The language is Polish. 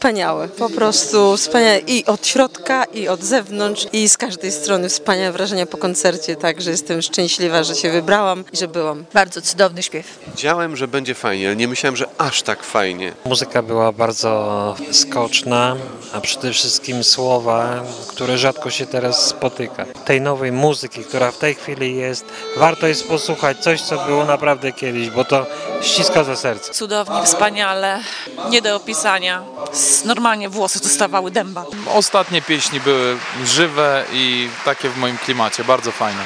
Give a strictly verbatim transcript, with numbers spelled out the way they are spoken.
Wspaniałe, po prostu wspaniałe i od środka, i od zewnątrz, i z każdej strony wspaniałe wrażenia po koncercie, także jestem szczęśliwa, że się wybrałam i że byłam. Bardzo cudowny śpiew. Wiedziałem, że będzie fajnie, ale nie myślałem, że aż tak fajnie. Muzyka była bardzo skoczna, a przede wszystkim słowa, które rzadko się teraz spotyka. Tej nowej muzyki, która w tej chwili jest, warto jest posłuchać coś, co było naprawdę kiedyś, bo to ściska za serce. Cudownie, wspaniale, nie do opisania. Normalnie włosy dostawały dęba. Ostatnie pieśni były żywe i takie w moim klimacie, bardzo fajne.